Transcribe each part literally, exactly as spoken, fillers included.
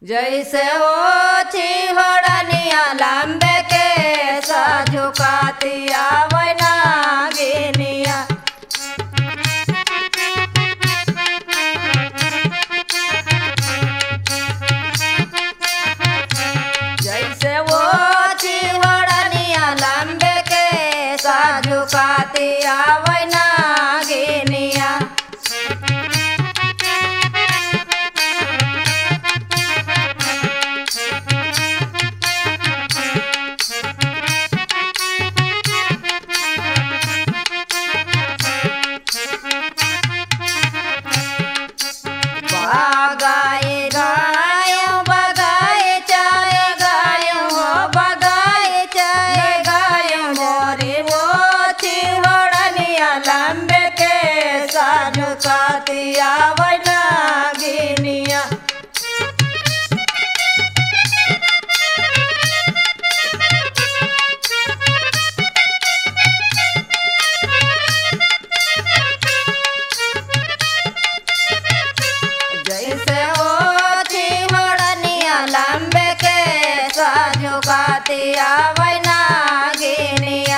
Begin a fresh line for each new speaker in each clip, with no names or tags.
जैसे ओछी होड़निया लंबे के झुकाती आवै नागिनिया। जैसे ओछी होड़निया लंबे के झुकाती आवै नागिनिया। बगाए गायों बगाए चाय गायों हो बगाए चाय गायों मोरी ओछी होड़निया लंबे के झुकाती आवै नागिनिया। जैसे ओछी होड़निया लंबे के झुकाती आवै नागिनिया।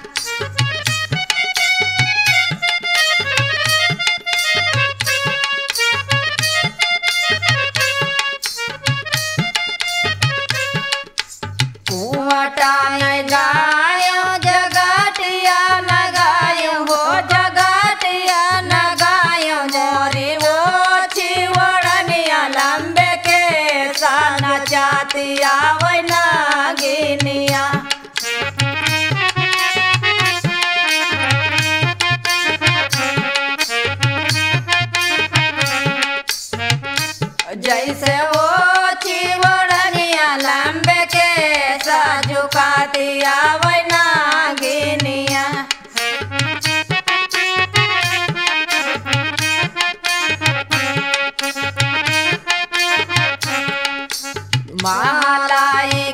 कुआटा न गायों जगटिया न गायों हो जगटिया न गायों मोरी ओछी होड़निया लंबे के नचाती आवै नागिनिया। जैसे ओछी होड़निया लंबे के झुकाती आवै नागिनिया। मालाई